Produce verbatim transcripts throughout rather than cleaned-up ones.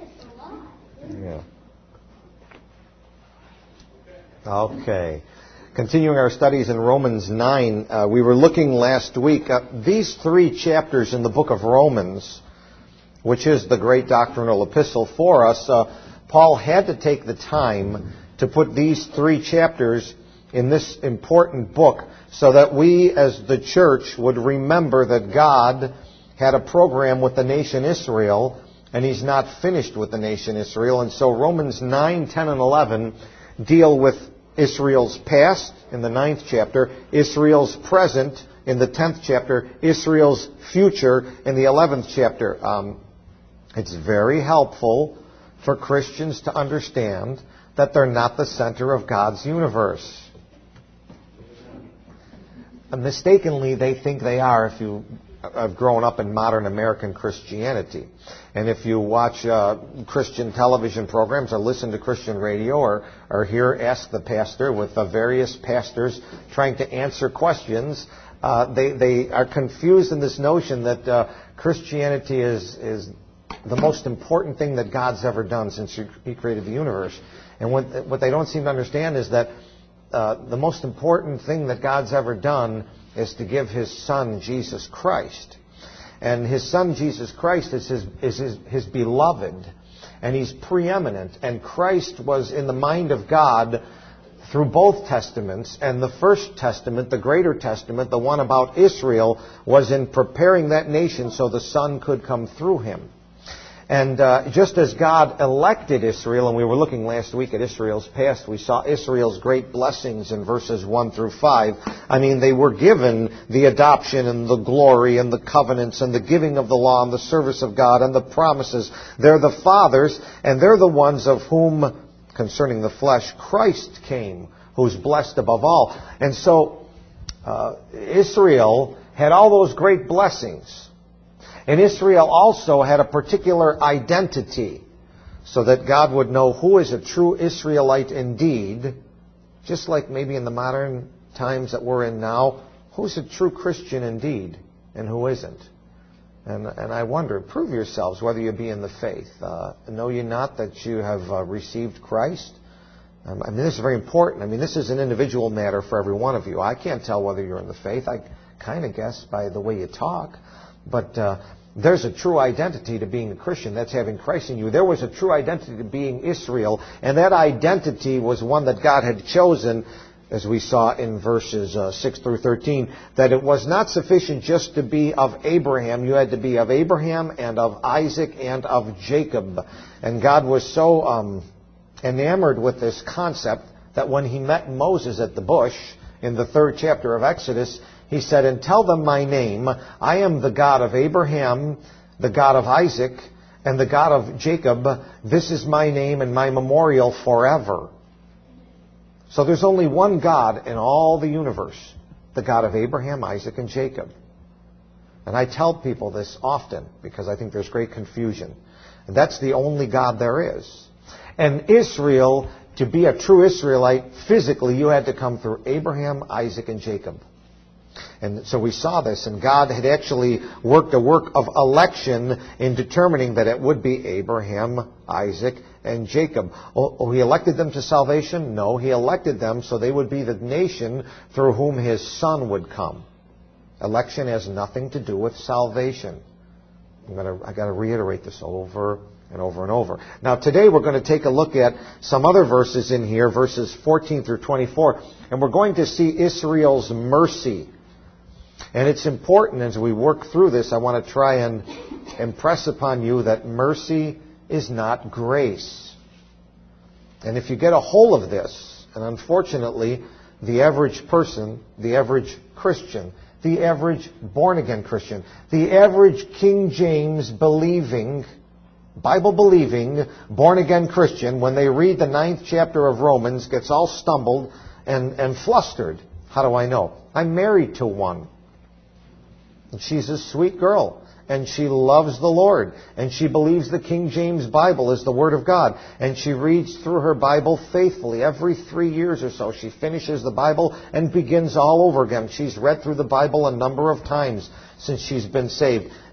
Yeah. Okay. Continuing our studies in Romans nine, uh, we were looking last week at these three chapters in the book of Romans, which is the great doctrinal epistle for us. Uh, Paul had to take the time to put these three chapters in this important book so that we as the church would remember that God had a program with the nation Israel, and He's not finished with the nation Israel. And so Romans nine, ten, and eleven deal with Israel's past in the ninth chapter, Israel's present in the tenth chapter, Israel's future in the eleventh chapter. Um, it's very helpful for Christians to understand that they're not the center of God's universe. And mistakenly, they think they are if you have grown up in modern American Christianity. And if you watch uh, Christian television programs or listen to Christian radio or, or hear Ask the Pastor with uh, various pastors trying to answer questions, uh, they, they are confused in this notion that uh, Christianity is, is the most important thing that God's ever done since He created the universe. And what, what they don't seem to understand is that uh, the most important thing that God's ever done is to give His Son, Jesus Christ. And His Son, Jesus Christ, is His, is his, his beloved. And He's preeminent. And Christ was in the mind of God through both Testaments. And the first Testament, the greater Testament, the one about Israel, was in preparing that nation so the Son could come through Him. And uh, just as God elected Israel, and we were looking last week at Israel's past, we saw Israel's great blessings in verses one through five. I mean, they were given the adoption and the glory and the covenants and the giving of the law and the service of God and the promises. They're the fathers, and they're the ones of whom, concerning the flesh, Christ came, who's blessed above all. And so uh, Israel had all those great blessings. And Israel also had a particular identity so that God would know who is a true Israelite indeed, just like maybe in the modern times that we're in now, who's a true Christian indeed and who isn't. And, and I wonder, prove yourselves whether you be in the faith. Uh, know ye not that you have uh, received Christ? Um, I mean, this is very important. I mean, this is an individual matter for every one of you. I can't tell whether you're in the faith. I kind of guess by the way you talk. But uh, there's a true identity to being a Christian. That's having Christ in you. There was a true identity to being Israel. And that identity was one that God had chosen, as we saw in verses uh, six through thirteen, that it was not sufficient just to be of Abraham. You had to be of Abraham and of Isaac and of Jacob. And God was so um, enamored with this concept that when He met Moses at the bush in the third chapter of Exodus, He said, and tell them my name. I am the God of Abraham, the God of Isaac, and the God of Jacob. This is my name and my memorial forever. So there's only one God in all the universe, the God of Abraham, Isaac, and Jacob. And I tell people this often because I think there's great confusion. And that's the only God there is. And Israel, to be a true Israelite, physically, you had to come through Abraham, Isaac, and Jacob. And so we saw this, and God had actually worked a work of election in determining that it would be Abraham, Isaac, and Jacob. Oh, oh, He elected them to salvation? No, He elected them so they would be the nation through whom His Son would come. Election has nothing to do with salvation. I'm gonna, I got to reiterate this over and over and over. Now today we're going to take a look at some other verses in here, verses fourteen through twenty-four, and we're going to see Israel's mercy. And it's important as we work through this, I want to try and impress upon you that mercy is not grace. And if you get a hold of this, and unfortunately, the average person, the average Christian, the average born-again Christian, the average King James believing, Bible-believing, born-again Christian, when they read the ninth chapter of Romans, gets all stumbled and, and flustered. How do I know? I'm married to one. And she's a sweet girl. And she loves the Lord. And she believes the King James Bible is the Word of God. And she reads through her Bible faithfully. Every three years or so, she finishes the Bible and begins all over again. She's read through the Bible a number of times since she's been saved.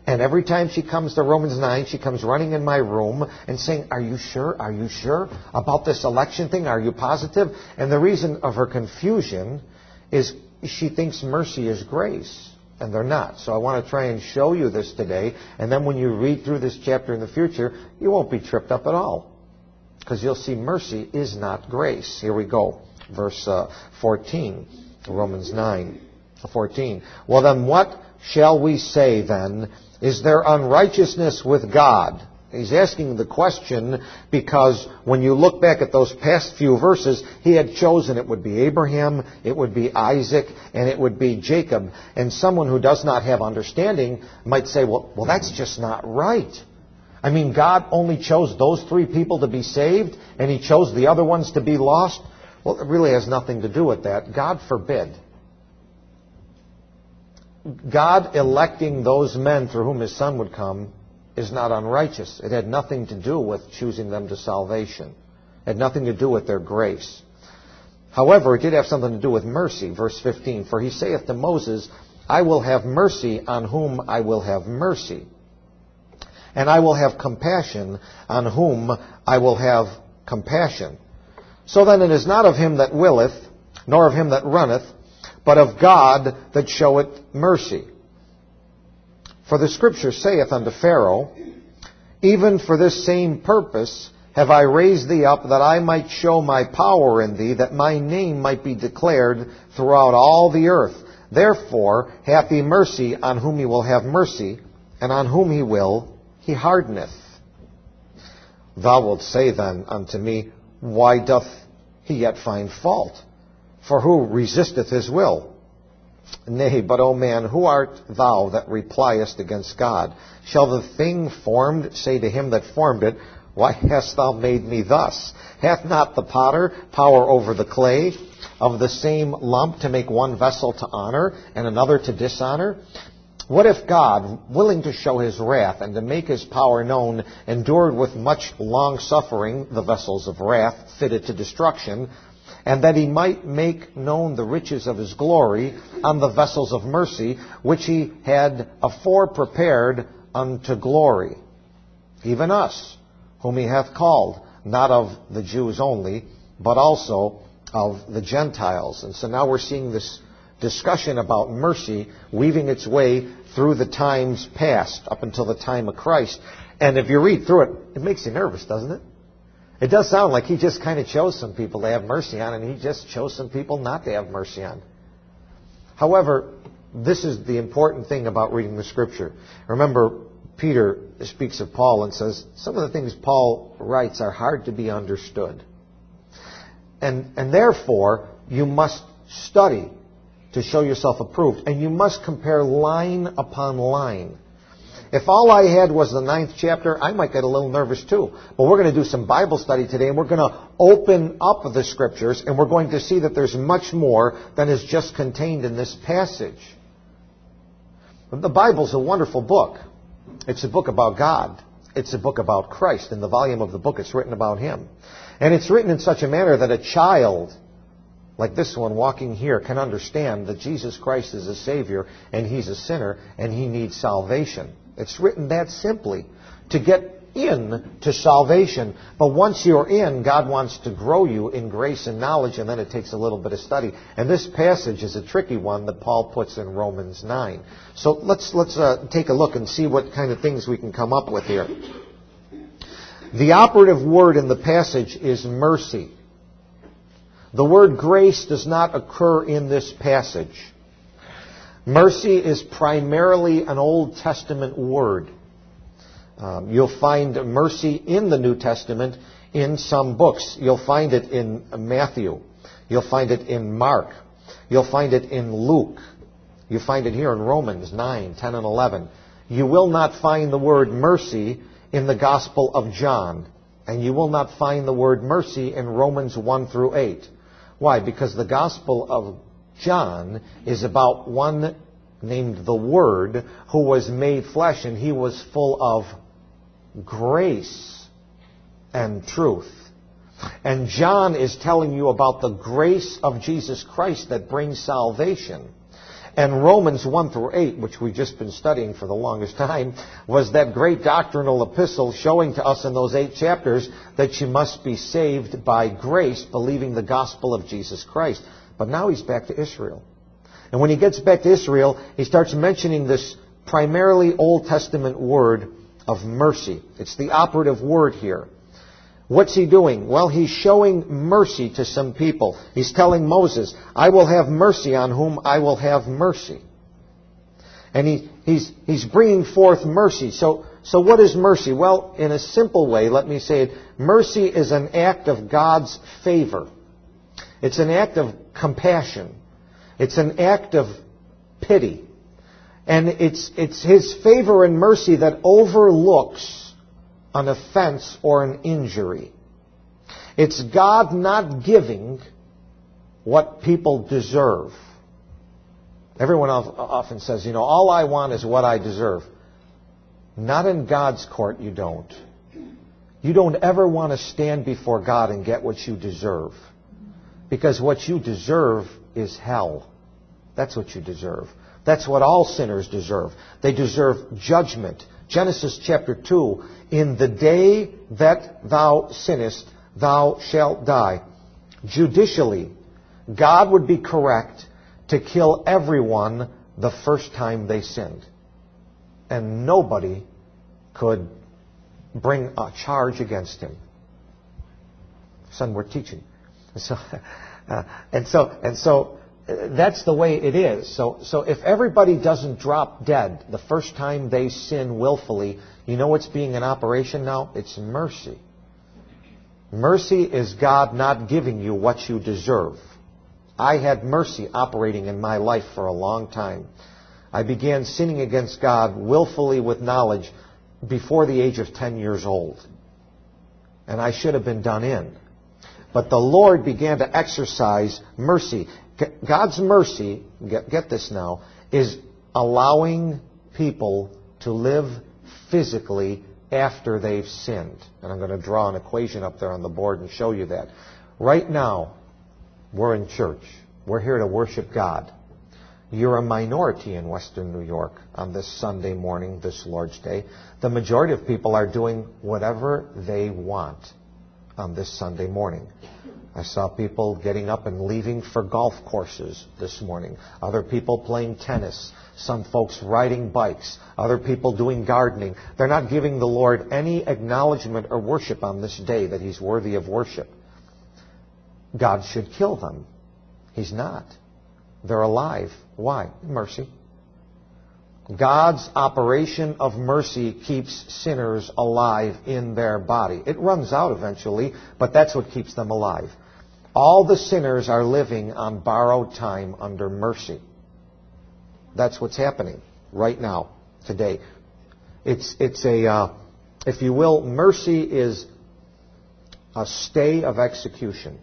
And every time she comes to Romans nine, she comes running in my room and saying, are you sure? Are you sure about this election thing? Are you positive? And the reason of her confusion is she thinks mercy is grace, and they're not. So I want to try and show you this today, and then when you read through this chapter in the future, you won't be tripped up at all, because you'll see mercy is not grace. Here we go, verse uh, fourteen, Romans nine fourteen. Well then, what shall we say then? Is there unrighteousness with God? He's asking the question because when you look back at those past few verses, he had chosen it would be Abraham, it would be Isaac, and it would be Jacob. And someone who does not have understanding might say, well, well, that's just not right. I mean, God only chose those three people to be saved, and he chose the other ones to be lost? Well, it really has nothing to do with that. God forbid. God electing those men through whom his Son would come is not unrighteous. It had nothing to do with choosing them to salvation. It had nothing to do with their grace. However, it did have something to do with mercy. Verse fifteen, for he saith to Moses, I will have mercy on whom I will have mercy, and I will have compassion on whom I will have compassion. So then it is not of him that willeth, nor of him that runneth, but of God that showeth mercy. For the Scripture saith unto Pharaoh, even for this same purpose have I raised thee up, that I might show my power in thee, that my name might be declared throughout all the earth. Therefore hath he mercy on whom he will have mercy, and on whom he will he hardeneth. Thou wilt say then unto me, why doth he yet find fault? For who resisteth his will? Nay, but, O man, who art thou that repliest against God? Shall the thing formed say to him that formed it, why hast thou made me thus? Hath not the potter power over the clay, of the same lump to make one vessel to honor, and another to dishonor? What if God, willing to show his wrath and to make his power known, endured with much long suffering the vessels of wrath fitted to destruction, and that he might make known the riches of his glory on the vessels of mercy, which he had afore prepared unto glory, even us, whom he hath called, not of the Jews only, but also of the Gentiles. And so now we're seeing this discussion about mercy weaving its way through the times past, up until the time of Christ. And if you read through it, it makes you nervous, doesn't it? It does sound like he just kind of chose some people to have mercy on, and he just chose some people not to have mercy on. However, this is the important thing about reading the Scripture. Remember, Peter speaks of Paul and says, some of the things Paul writes are hard to be understood. And, and therefore, you must study to show yourself approved. And you must compare line upon line. If all I had was the ninth chapter, I might get a little nervous too. But we're going to do some Bible study today, and we're going to open up the Scriptures, and we're going to see that there's much more than is just contained in this passage. The Bible's a wonderful book. It's a book about God. It's a book about Christ. In the volume of the book, it's written about Him. And it's written in such a manner that a child like this one walking here can understand that Jesus Christ is a Savior, and He's a sinner, and He needs salvation. It's written that simply to get in to salvation. But once you're in, God wants to grow you in grace and knowledge, and then it takes a little bit of study. And this passage is a tricky one that Paul puts in Romans nine. So let's let's uh, take a look and see what kind of things we can come up with here. The operative word in the passage is mercy. The word grace does not occur in this passage. Mercy is primarily an Old Testament word. Um, you'll find mercy in the New Testament in some books. You'll find it in Matthew. You'll find it in Mark. You'll find it in Luke. You find it here in Romans nine, ten, and eleven. You will not find the word mercy in the Gospel of John. And you will not find the word mercy in Romans one through eight. Why? Because the Gospel of John is about one named the Word who was made flesh, and He was full of grace and truth. And John is telling you about the grace of Jesus Christ that brings salvation. And Romans one through eight, which we've just been studying for the longest time, was that great doctrinal epistle showing to us in those eight chapters that you must be saved by grace, believing the gospel of Jesus Christ. But now he's back to Israel. And when he gets back to Israel, he starts mentioning this primarily Old Testament word of mercy. It's the operative word here. What's he doing? Well, he's showing mercy to some people. He's telling Moses, I will have mercy on whom I will have mercy. And he, he's, he's bringing forth mercy. So, so what is mercy? Well, in a simple way, let me say it, mercy is an act of God's favor. It's an act of compassion. It's an act of pity. And it's, it's His favor and mercy that overlooks an offense or an injury. It's God not giving what people deserve. Everyone often says, you know, all I want is what I deserve. Not in God's court, you don't. You don't ever want to stand before God and get what you deserve. Because what you deserve is hell. That's what you deserve. That's what all sinners deserve. They deserve judgment. Genesis chapter two, in the day that thou sinnest, thou shalt die. Judicially, God would be correct to kill everyone the first time they sinned. And nobody could bring a charge against him. Son, we're teaching. So, uh, and so, and so, uh, that's the way it is. So, so if everybody doesn't drop dead the first time they sin willfully, you know what's being in operation now? It's mercy. Mercy is God not giving you what you deserve. I had mercy operating in my life for a long time. I began sinning against God willfully with knowledge before the age of ten years old. And I should have been done in. But the Lord began to exercise mercy. God's mercy, get, get this now, is allowing people to live physically after they've sinned. And I'm going to draw an equation up there on the board and show you that. Right now, we're in church. We're here to worship God. You're a minority in Western New York on this Sunday morning, this Lord's Day. The majority of people are doing whatever they want on this Sunday morning. I saw people getting up and leaving for golf courses this morning. Other people playing tennis. Some folks riding bikes. Other people doing gardening. They're not giving the Lord any acknowledgement or worship on this day that He's worthy of worship. God should kill them. He's not. They're alive. Why? Mercy. God's operation of mercy keeps sinners alive in their body. It runs out eventually, but that's what keeps them alive. All the sinners are living on borrowed time under mercy. That's what's happening right now, today. It's, it's a, uh, if you will, mercy is a stay of execution.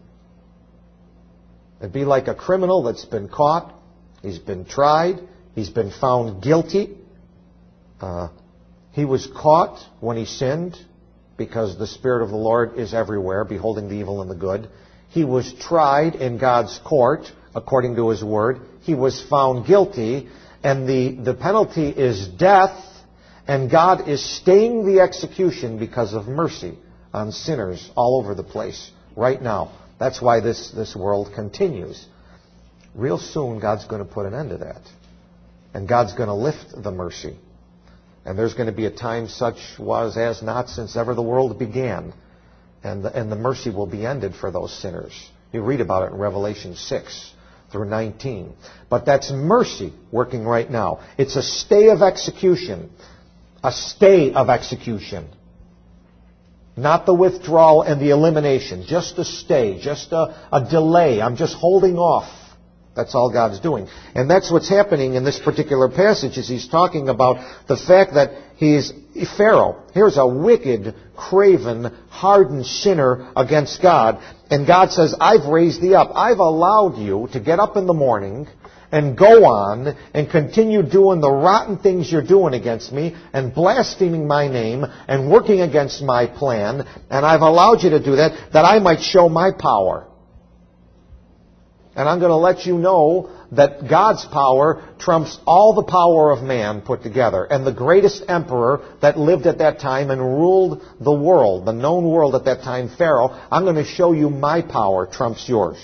It'd be like a criminal that's been caught, he's been tried, he's been found guilty. Uh, he was caught when he sinned because the Spirit of the Lord is everywhere, beholding the evil and the good. He was tried in God's court, according to His Word. He was found guilty, and the, the penalty is death, and God is staying the execution because of mercy on sinners all over the place right now. That's why this, this world continues. Real soon, God's going to put an end to that. And God's going to lift the mercy. And there's going to be a time such was as not since ever the world began. And the, and the mercy will be ended for those sinners. You read about it in Revelation six through nineteen. But that's mercy working right now. It's a stay of execution. A stay of execution. Not the withdrawal and the elimination. Just a stay. Just a, a delay. I'm just holding off. That's all God's doing. And that's what's happening in this particular passage is He's talking about the fact that He's Pharaoh. Here's a wicked, craven, hardened sinner against God. And God says, I've raised thee up. I've allowed you to get up in the morning and go on and continue doing the rotten things you're doing against me and blaspheming my name and working against my plan. And I've allowed you to do that, that I might show my power. And I'm going to let you know that God's power trumps all the power of man put together. And the greatest emperor that lived at that time and ruled the world, the known world at that time, Pharaoh, I'm going to show you my power trumps yours.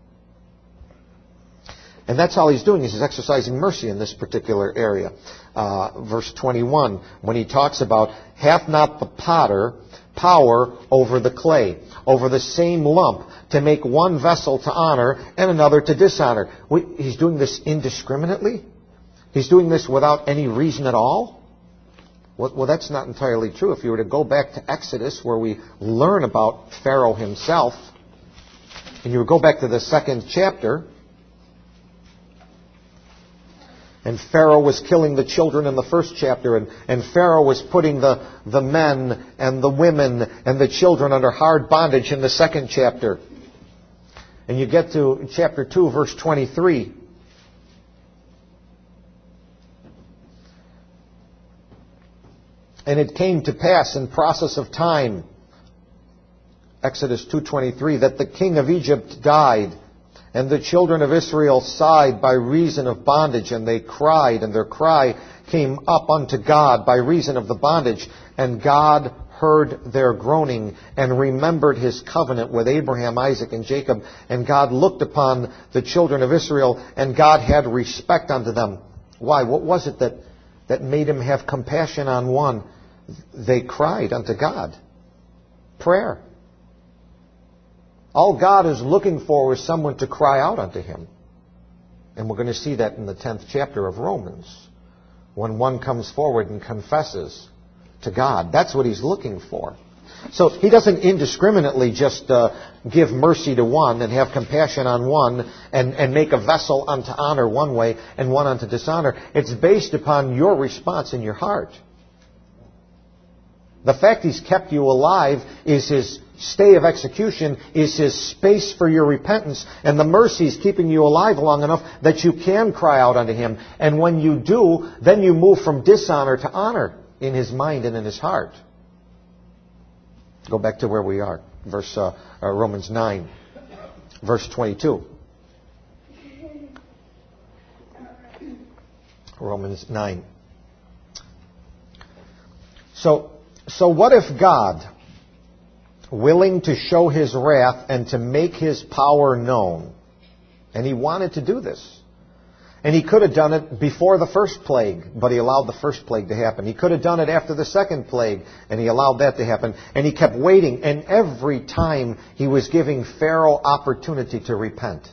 And that's all he's doing. He's exercising mercy in this particular area. Uh, verse twenty-one, when he talks about, hath not the potter power over the clay, over the same lump, to make one vessel to honor and another to dishonor. He's doing this indiscriminately? He's doing this without any reason at all? Well, well, that's not entirely true. If you were to go back to Exodus, where we learn about Pharaoh himself, and you would go back to the second chapter, and Pharaoh was killing the children in the first chapter, and, and Pharaoh was putting the, the men and the women and the children under hard bondage in the second chapter. And you get to chapter two, verse twenty-three. And it came to pass in process of time, Exodus two twenty-three, that the king of Egypt died, and the children of Israel sighed by reason of bondage, and they cried, and their cry came up unto God by reason of the bondage. And God heard their groaning, and remembered his covenant with Abraham, Isaac, and Jacob. And God looked upon the children of Israel, and God had respect unto them. Why? What was it that, that made him have compassion on one? They cried unto God. Prayer. All God is looking for is someone to cry out unto him. And we're going to see that in the tenth chapter of Romans, when one comes forward and confesses to God. That's what he's looking for. So he doesn't indiscriminately just uh, give mercy to one and have compassion on one and, and make a vessel unto honor one way and one unto dishonor. It's based upon your response in your heart. The fact he's kept you alive is his stay of execution, is his space for your repentance, and the mercy is keeping you alive long enough that you can cry out unto him. And when you do, then you move from dishonor to honor in his mind and in his heart. Go back to where we are. Verse uh, uh, Romans nine, verse twenty-two. Romans nine. So, so what if God, willing to show his wrath and to make his power known, and he wanted to do this, and he could have done it before the first plague, but he allowed the first plague to happen. He could have done it after the second plague, and he allowed that to happen. And he kept waiting, and every time he was giving Pharaoh opportunity to repent.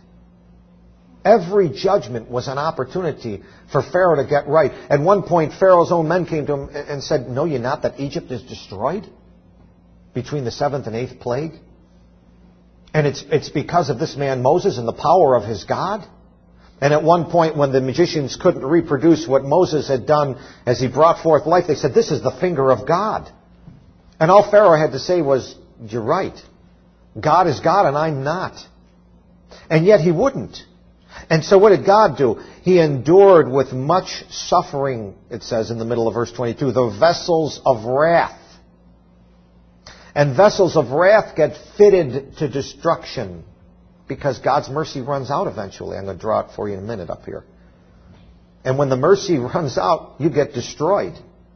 Every judgment was an opportunity for Pharaoh to get right. At one point, Pharaoh's own men came to him and said, "Know ye not that Egypt is destroyed between the seventh and eighth plague? And it's, it's because of this man Moses and the power of his God." And at one point, when the magicians couldn't reproduce what Moses had done as he brought forth life, they said, "This is the finger of God." And all Pharaoh had to say was, "You're right. God is God and I'm not." And yet he wouldn't. And so what did God do? He endured with much suffering, it says in the middle of verse twenty-two, the vessels of wrath. And vessels of wrath get fitted to destruction, because God's mercy runs out eventually. I'm going to draw it for you in a minute up here. And when the mercy runs out, you get destroyed.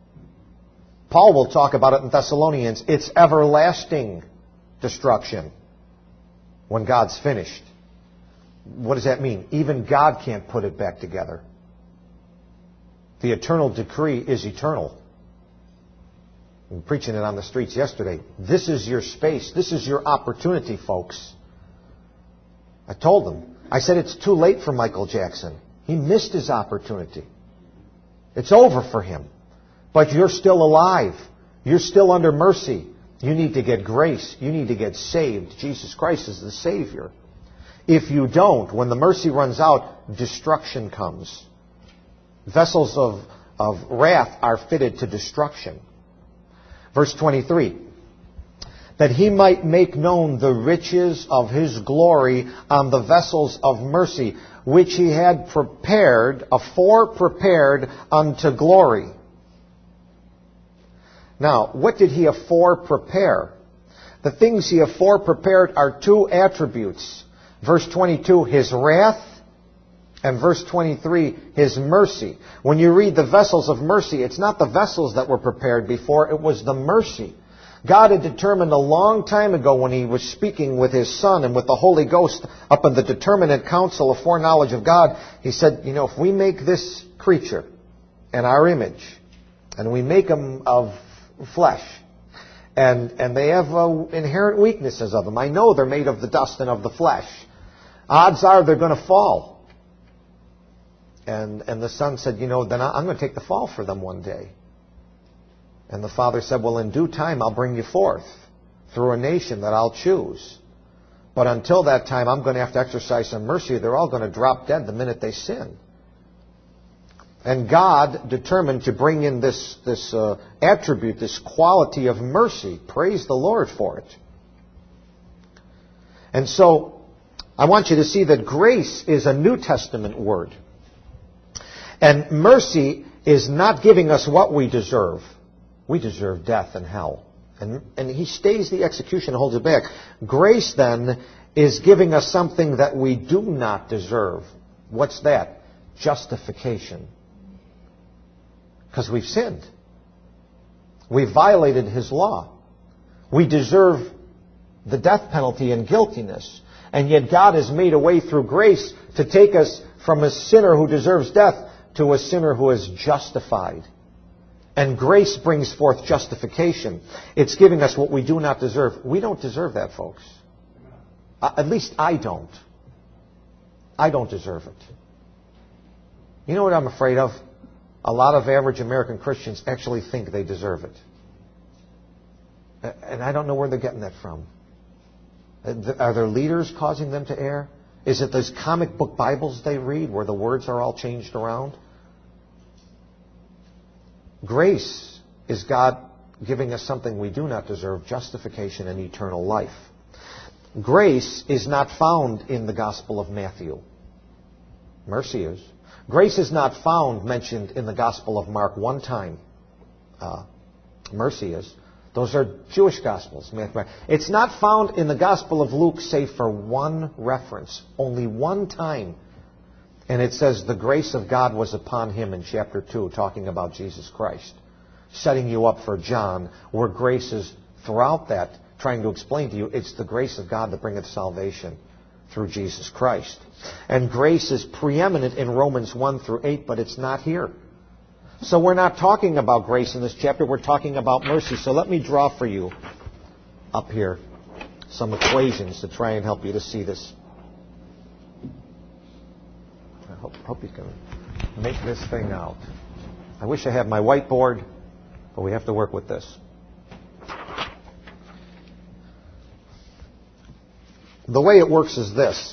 Paul will talk about it in Thessalonians. It's everlasting destruction when God's finished. What does that mean? Even God can't put it back together. The eternal decree is eternal. I'm preaching it on the streets yesterday. This is your space. This is your opportunity, folks. I told them. I said it's too late for Michael Jackson. He missed his opportunity. It's over for him. But you're still alive. You're still under mercy. You need to get grace. You need to get saved. Jesus Christ is the Savior. If you don't, when the mercy runs out, destruction comes. Vessels of, of wrath are fitted to destruction. Verse twenty-three. That he might make known the riches of his glory on the vessels of mercy, which he had prepared, afore prepared unto glory. Now, what did he afore prepare? The things he afore prepared are two attributes. Verse twenty-two, His wrath. And verse twenty-three, His mercy. When you read the vessels of mercy, it's not the vessels that were prepared before, it was the mercy. God had determined a long time ago when He was speaking with His Son and with the Holy Ghost up in the determinate counsel of foreknowledge of God, He said, you know, if we make this creature in our image, and we make them of flesh, and, and they have uh, inherent weaknesses of them. I know they're made of the dust and of the flesh. Odds are they're going to fall. And and the Son said, you know, then I'm going to take the fall for them one day. And the Father said, well, in due time I'll bring you forth through a nation that I'll choose. But until that time, I'm going to have to exercise some mercy. They're all going to drop dead the minute they sin. And God determined to bring in this, this uh, attribute, this quality of mercy. Praise the Lord for it. And so, I want you to see that grace is a New Testament word. And mercy is not giving us what we deserve. We deserve death and hell. And, and He stays the execution and holds it back. Grace, then, is giving us something that we do not deserve. What's that? Justification. Because we've sinned. We've violated His law. We deserve the death penalty and guiltiness. And yet God has made a way through grace to take us from a sinner who deserves death to a sinner who is justified. And grace brings forth justification. It's giving us what we do not deserve. We don't deserve that, folks. Uh, at least I don't. I don't deserve it. You know what I'm afraid of? A lot of average American Christians actually think they deserve it. And I don't know where they're getting that from. Are their leaders causing them to err? Is it those comic book Bibles they read where the words are all changed around? Grace is God giving us something we do not deserve, justification and eternal life. Grace is not found in the Gospel of Matthew. Mercy is. Grace is not found mentioned in the Gospel of Mark one time. Uh, mercy is. Those are Jewish Gospels. It's not found in the Gospel of Luke save for one reference. Only one time. And it says the grace of God was upon Him in chapter two, talking about Jesus Christ. Setting you up for John, where grace is throughout that, trying to explain to you, it's the grace of God that bringeth salvation through Jesus Christ. And grace is preeminent in Romans one through eight, but it's not here. So we're not talking about grace in this chapter, we're talking about mercy. So let me draw for you up here some equations to try and help you to see this. I hope, hope you can make this thing out. I wish I had my whiteboard, but we have to work with this. The way it works is this.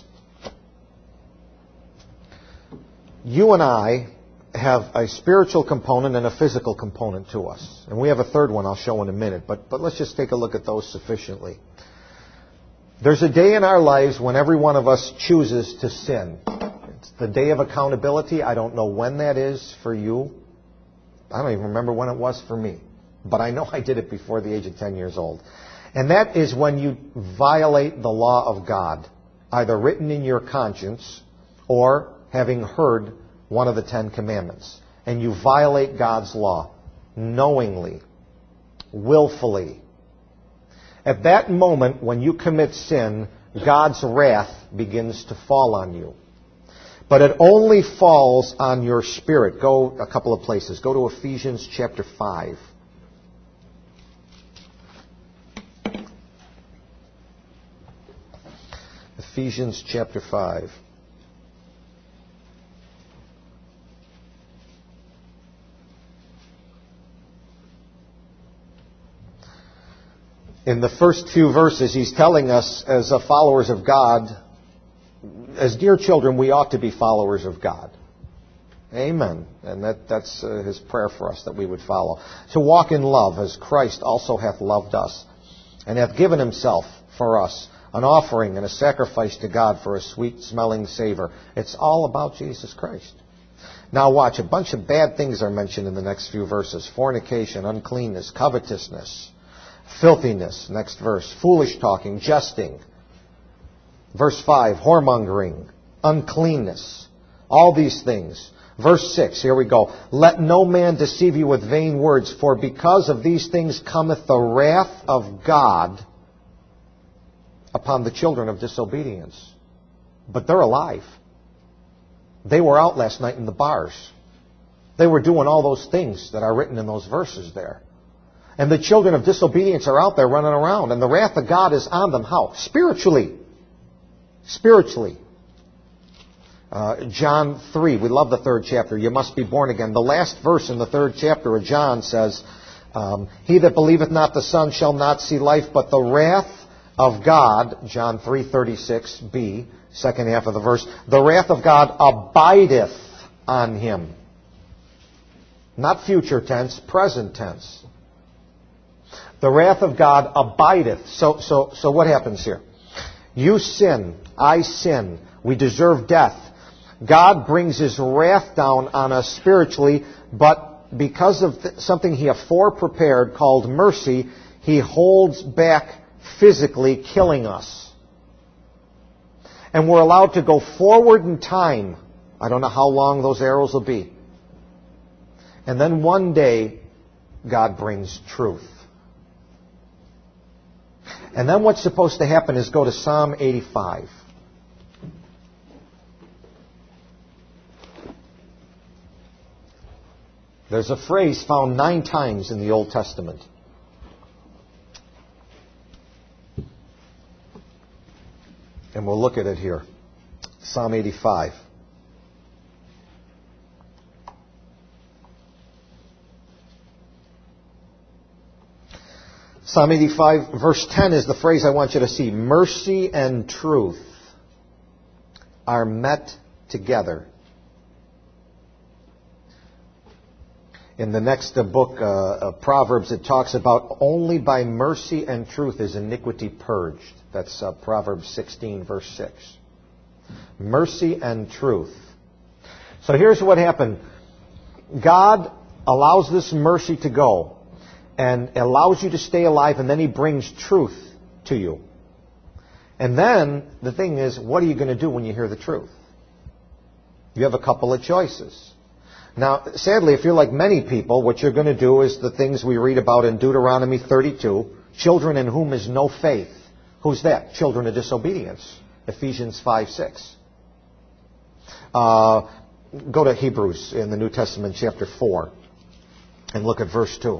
You and I have a spiritual component and a physical component to us. And we have a third one I'll show in a minute, but, but let's just take a look at those sufficiently. There's a day in our lives when every one of us chooses to sin. It's the day of accountability. I don't know when that is for you. I don't even remember when it was for me. But I know I did it before the age of ten years old. And that is when you violate the law of God, either written in your conscience or having heard one of the Ten Commandments. And you violate God's law knowingly, willfully. At that moment, when you commit sin, God's wrath begins to fall on you. But it only falls on your spirit. Go a couple of places. Go to Ephesians chapter five. Ephesians chapter five. In the first few verses, he's telling us as followers of God, as dear children, we ought to be followers of God. Amen. And that, that's uh, his prayer for us, that we would follow. To walk in love as Christ also hath loved us, and hath given himself for us, an offering and a sacrifice to God for a sweet-smelling savor. It's all about Jesus Christ. Now watch, a bunch of bad things are mentioned in the next few verses. Fornication, uncleanness, covetousness, filthiness, next verse, foolish talking, jesting. Verse five, whoremongering, uncleanness, all these things. Verse six, here we go. Let no man deceive you with vain words, for because of these things cometh the wrath of God upon the children of disobedience. But they're alive. They were out last night in the bars. They were doing all those things that are written in those verses there. And the children of disobedience are out there running around. And the wrath of God is on them. How? Spiritually. Spiritually. Uh, John three, we love the third chapter. You must be born again. The last verse in the third chapter of John says, um, He that believeth not the Son shall not see life, but the wrath of God, John three thirty-six b, second half of the verse, the wrath of God abideth on him. Not future tense, present tense. The wrath of God abideth. So, so, so what happens here? You sin, I sin, we deserve death. God brings His wrath down on us spiritually, but because of th- something He afore prepared called mercy, He holds back physically, killing us. And we're allowed to go forward in time. I don't know how long those arrows will be. And then one day, God brings truth. And then what's supposed to happen is go to Psalm eighty-five. There's a phrase found nine times in the Old Testament. And we'll look at it here. Psalm eighty-five. Psalm eighty-five, verse ten is the phrase I want you to see. Mercy and truth are met together. In the next uh, book, uh, of Proverbs, it talks about only by mercy and truth is iniquity purged. That's uh, Proverbs sixteen, verse six. Mercy and truth. So here's what happened. God allows this mercy to go and allows you to stay alive, and then He brings truth to you. And then the thing is, what are you going to do when you hear the truth? You have a couple of choices. Now, sadly, if you're like many people, what you're going to do is the things we read about in Deuteronomy thirty-two, children in whom is no faith. Who's that? Children of disobedience. Ephesians five six. Uh, go to Hebrews in the New Testament, chapter four, and look at verse two.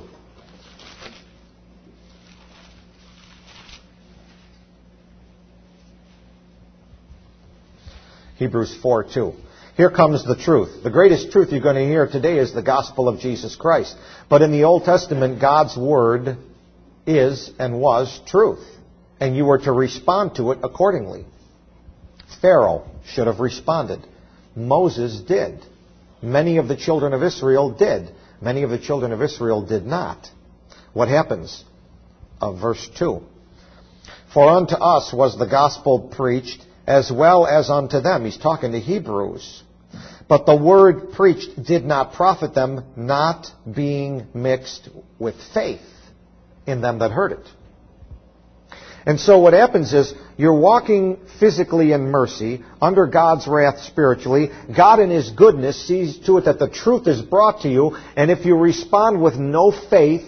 Hebrews four two. Here comes the truth. The greatest truth you're going to hear today is the gospel of Jesus Christ. But in the Old Testament, God's word is and was truth. And you were to respond to it accordingly. Pharaoh should have responded. Moses did. Many of the children of Israel did. Many of the children of Israel did not. What happens? Uh, verse two. For unto us was the gospel preached, as well as unto them. He's talking to Hebrews. But the word preached did not profit them, not being mixed with faith in them that heard it. And so what happens is, you're walking physically in mercy, under God's wrath spiritually. God in His goodness sees to it that the truth is brought to you, and if you respond with no faith,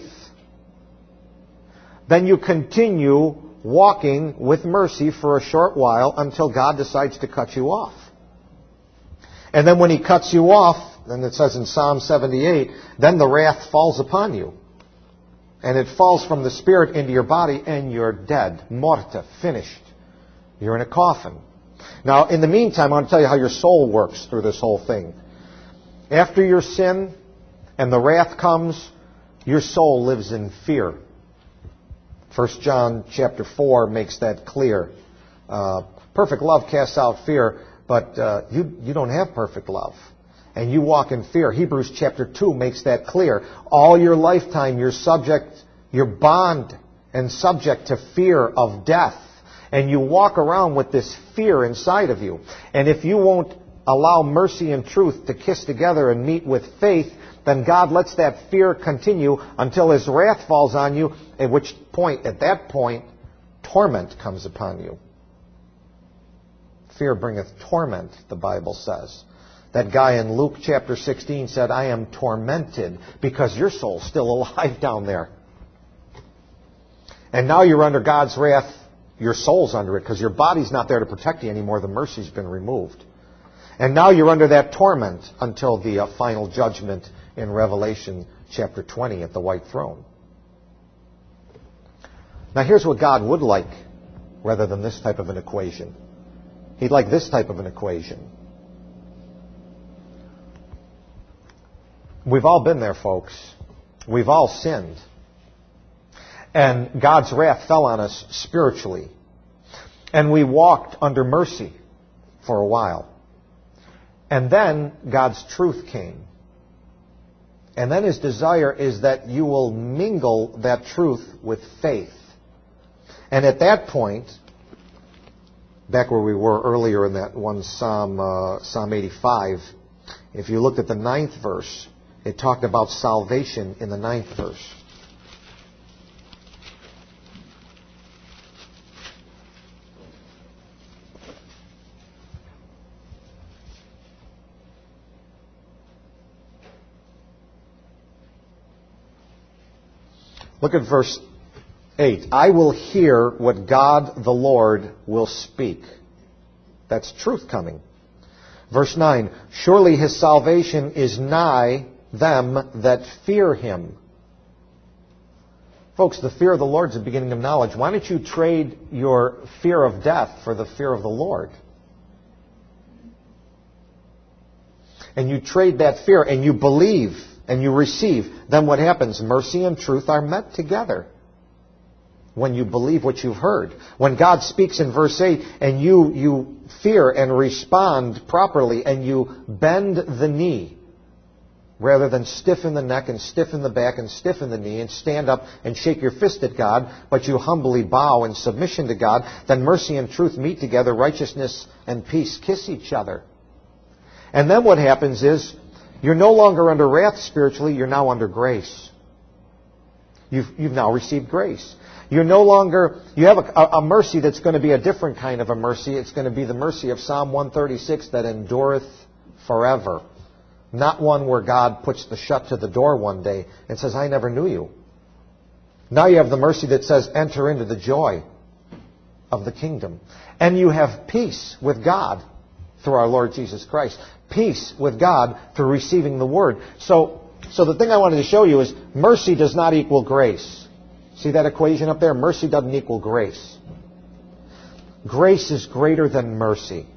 then you continue walking with mercy for a short while until God decides to cut you off. And then when He cuts you off, then it says in Psalm seventy-eight, then the wrath falls upon you. And it falls from the spirit into your body, and you're dead. Morta, finished. You're in a coffin. Now, in the meantime, I want to tell you how your soul works through this whole thing. After your sin and the wrath comes, your soul lives in fear. First John chapter four makes that clear. Uh, perfect love casts out fear, but uh, you, you don't have perfect love. And you walk in fear. Hebrews chapter two makes that clear. All your lifetime you're subject, you're bond and subject to fear of death. And you walk around with this fear inside of you. And if you won't allow mercy and truth to kiss together and meet with faith, then God lets that fear continue until His wrath falls on you, at which point, at that point, torment comes upon you. Fear bringeth torment, the Bible says. That guy in Luke chapter sixteen said, I am tormented because your soul's still alive down there. And now you're under God's wrath. Your soul's under it because your body's not there to protect you anymore. The mercy's been removed. And now you're under that torment until the uh, final judgment in Revelation chapter twenty at the white throne. Now here's what God would like rather than this type of an equation. He'd like this type of an equation. We've all been there, folks. We've all sinned. And God's wrath fell on us spiritually. And we walked under mercy for a while. And then God's truth came. And then His desire is that you will mingle that truth with faith. And at that point, back where we were earlier in that one Psalm, uh, Psalm eighty-five, if you looked at the ninth verse, it talked about salvation in the ninth verse. Look at verse eight. I will hear what God the Lord will speak. That's truth coming. Verse nine. Surely His salvation is nigh them that fear Him. Folks, the fear of the Lord is the beginning of knowledge. Why don't you trade your fear of death for the fear of the Lord? And you trade that fear and you believe and you receive. Then what happens? Mercy and truth are met together. When you believe what you've heard. When God speaks in verse eight and you, you fear and respond properly and you bend the knee rather than stiffen the neck and stiffen the back and stiffen the knee and stand up and shake your fist at God, but you humbly bow in submission to God, then mercy and truth meet together, righteousness and peace kiss each other. And then what happens is you're no longer under wrath spiritually, you're now under grace. You've, you've now received grace. You're no longer, you have a, a mercy that's going to be a different kind of a mercy. It's going to be the mercy of Psalm one thirty-six that endureth forever. Not one where God puts the shut to the door one day and says, I never knew you. Now you have the mercy that says, enter into the joy of the kingdom. And you have peace with God through our Lord Jesus Christ. Peace with God through receiving the Word. So, so the thing I wanted to show you is mercy does not equal grace. See that equation up there? Mercy doesn't equal grace. Grace is greater than mercy.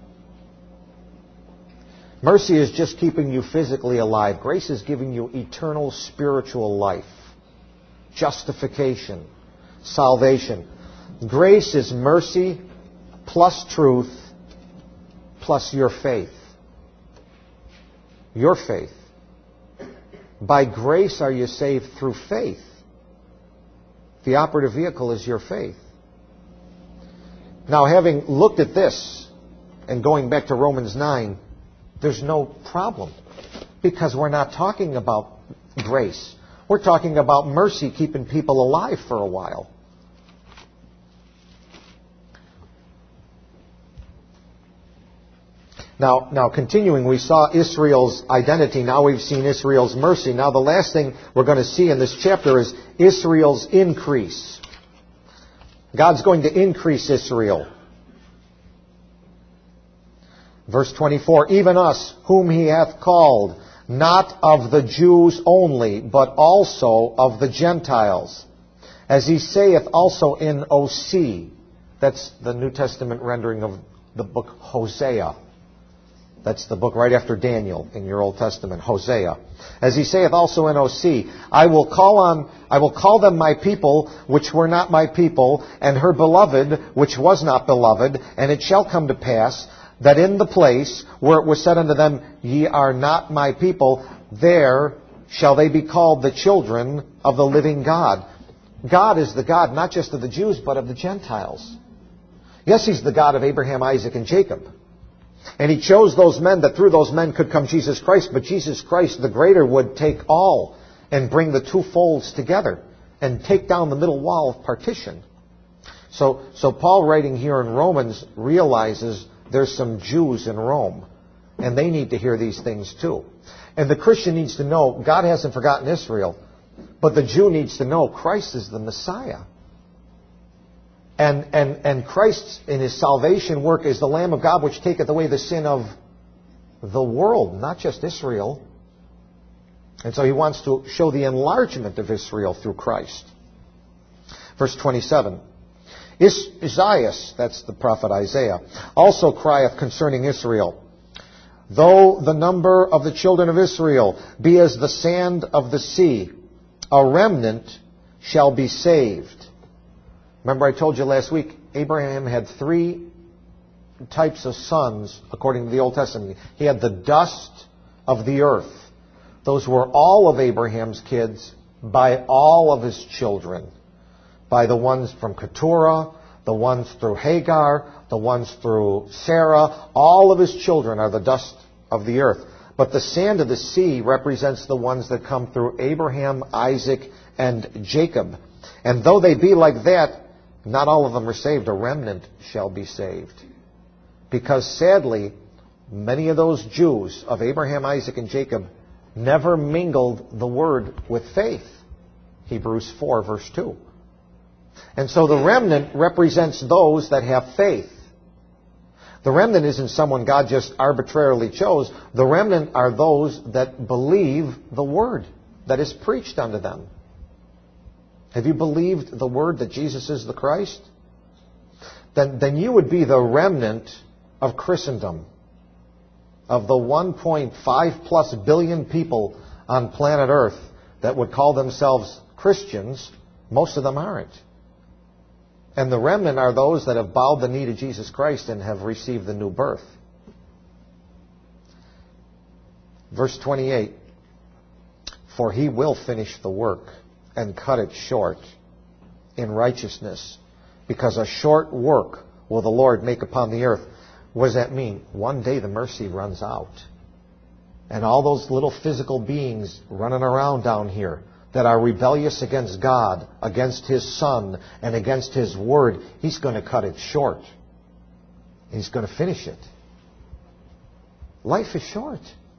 Mercy is just keeping you physically alive. Grace is giving you eternal spiritual life. Justification. Salvation. Grace is mercy plus truth plus your faith. Your faith. By grace are you saved through faith. The operative vehicle is your faith. Now, having looked at this and going back to Romans nine, there's no problem because we're not talking about grace. We're talking about mercy keeping people alive for a while. Now, now continuing, we saw Israel's identity. Now we've seen Israel's mercy. Now the last thing we're going to see in this chapter is Israel's increase. God's going to increase Israel. Verse twenty-four, even us, whom He hath called, not of the Jews only, but also of the Gentiles. As He saith also in Osee. That's the New Testament rendering of the book Hosea. That's the book right after Daniel in your Old Testament, Hosea. As He saith also in Osee, I will call on, I will call them my people, which were not my people, and her beloved, which was not beloved. And it shall come to pass that in the place where it was said unto them, ye are not my people, there shall they be called the children of the living God. God is the God not just of the Jews, but of the Gentiles. Yes, He's the God of Abraham, Isaac, and Jacob. And He chose those men that through those men could come Jesus Christ. But Jesus Christ, the greater, would take all and bring the two folds together and take down the middle wall of partition. So, so Paul, writing here in Romans, realizes there's some Jews in Rome, and they need to hear these things too. And the Christian needs to know God hasn't forgotten Israel, but the Jew needs to know Christ is the Messiah. And, and, and Christ in His salvation work is the Lamb of God which taketh away the sin of the world, not just Israel. And so He wants to show the enlargement of Israel through Christ. Verse twenty-seven. Is, Isaiah, that's the prophet Isaiah, also crieth concerning Israel, though the number of the children of Israel be as the sand of the sea, a remnant shall be saved. Remember I told you last week, Abraham had three types of sons according to the Old Testament. He had the dust of the earth. Those were all of Abraham's kids by all of his children. By the ones from Keturah, the ones through Hagar, the ones through Sarah. All of his children are the dust of the earth. But the sand of the sea represents the ones that come through Abraham, Isaac, and Jacob. And though they be like that, not all of them are saved. A remnant shall be saved. Because sadly, many of those Jews of Abraham, Isaac, and Jacob never mingled the word with faith. Hebrews four, verse two. And so the remnant represents those that have faith. The remnant isn't someone God just arbitrarily chose. The remnant are those that believe the word that is preached unto them. Have you believed the word that Jesus is the Christ? Then, then you would be the remnant of Christendom. Of the one point five plus billion people on planet Earth that would call themselves Christians, most of them aren't. And the remnant are those that have bowed the knee to Jesus Christ and have received the new birth. Verse twenty-eight. For He will finish the work and cut it short in righteousness, because a short work will the Lord make upon the earth. What does that mean? One day the mercy runs out. And all those little physical beings running around down here that are rebellious against God, against His Son, and against His Word, He's going to cut it short. He's going to finish it. Life is short.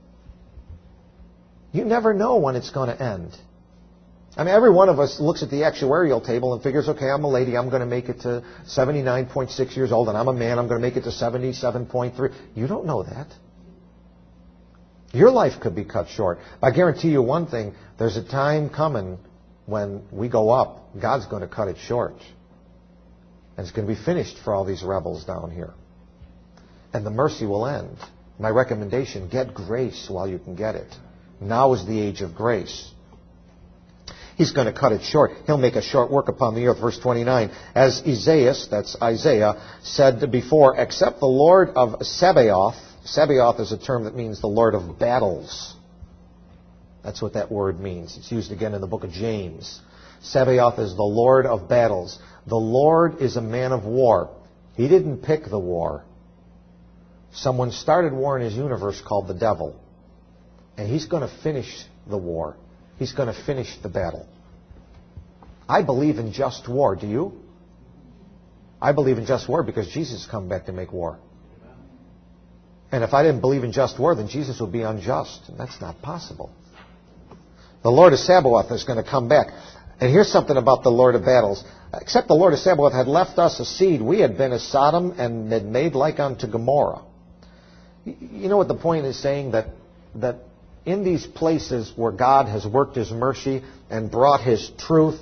You never know when it's going to end. I mean, every one of us looks at the actuarial table and figures, okay, I'm a lady, I'm going to make it to seventy-nine point six years old, and I'm a man, I'm going to make it to seventy-seven point three. You don't know that. Your life could be cut short. I guarantee you one thing, there's a time coming when we go up, God's going to cut it short. And it's going to be finished for all these rebels down here. And the mercy will end. My recommendation, get grace while you can get it. Now is the age of grace. He's going to cut it short. He'll make a short work upon the earth. Verse twenty-nine. As Isaiah, that's Isaiah, said before, except the Lord of Sabaoth. Sabaoth is a term that means the Lord of battles. That's what that word means. It's used again in the book of James. Sabaoth is the Lord of battles. The Lord is a man of war. He didn't pick the war. Someone started war in His universe called the devil. And he's going to finish the war. He's going to finish the battle. I believe in just war. Do you? I believe in just war because Jesus has come back to make war. And if I didn't believe in just war, then Jesus would be unjust. And that's not possible. The Lord of Sabaoth is going to come back. And here's something about the Lord of battles. Except the Lord of Sabaoth had left us a seed, we had been as Sodom and had made like unto Gomorrah. You know what the point is saying? That that in these places where God has worked His mercy and brought His truth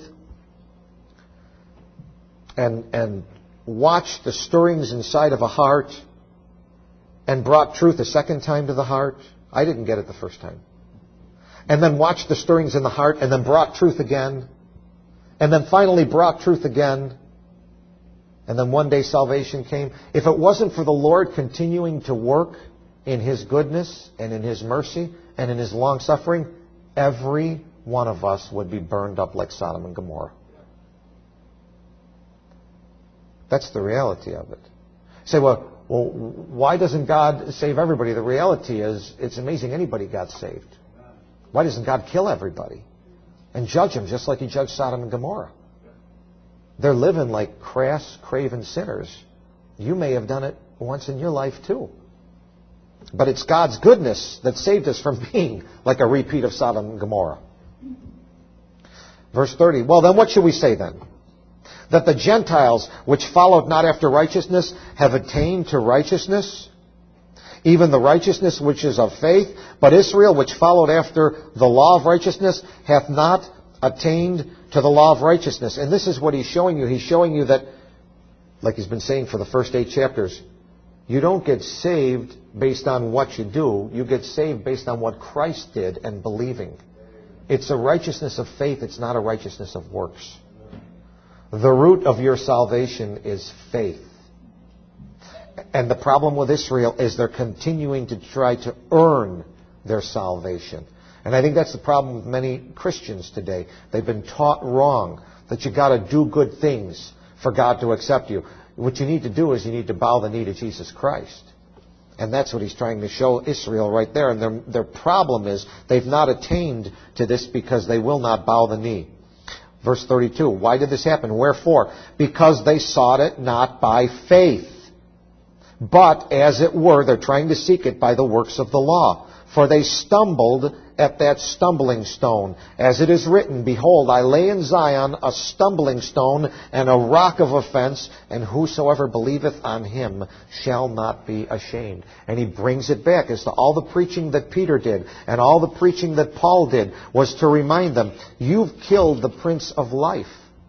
and, and watched the stirrings inside of a heart and brought truth a second time to the heart. I didn't get it the first time. And then watched the stirrings in the heart and then brought truth again. And then finally brought truth again. And then one day salvation came. If it wasn't for the Lord continuing to work in His goodness and in His mercy and in His long suffering, every one of us would be burned up like Sodom and Gomorrah. That's the reality of it. You say, well, well, why doesn't God save everybody? The reality is, it's amazing anybody got saved. Why doesn't God kill everybody and judge them just like He judged Sodom and Gomorrah? They're living like crass, craven sinners. You may have done it once in your life too. But it's God's goodness that saved us from being like a repeat of Sodom and Gomorrah. Verse thirty, well then what should we say then? That the Gentiles, which followed not after righteousness, have attained to righteousness? Even the righteousness which is of faith, but Israel, which followed after the law of righteousness, hath not attained to the law of righteousness. And this is what he's showing you. He's showing you that, like he's been saying for the first eight chapters, you don't get saved based on what you do. You get saved based on what Christ did and believing. It's a righteousness of faith. It's not a righteousness of works. The root of your salvation is faith. And the problem with Israel is they're continuing to try to earn their salvation. And I think that's the problem with many Christians today. They've been taught wrong that you got to do good things for God to accept you. What you need to do is you need to bow the knee to Jesus Christ. And that's what he's trying to show Israel right there. And their, their problem is they've not attained to this because they will not bow the knee. Verse thirty-two, why did this happen? Wherefore? Because they sought it not by faith, but as it were, they're trying to seek it by the works of the law. For they stumbled at that stumbling stone. As it is written, behold, I lay in Zion a stumbling stone and a rock of offense, and whosoever believeth on him shall not be ashamed. And he brings it back as to all the preaching that Peter did and all the preaching that Paul did was to remind them, you've killed the Prince of Life.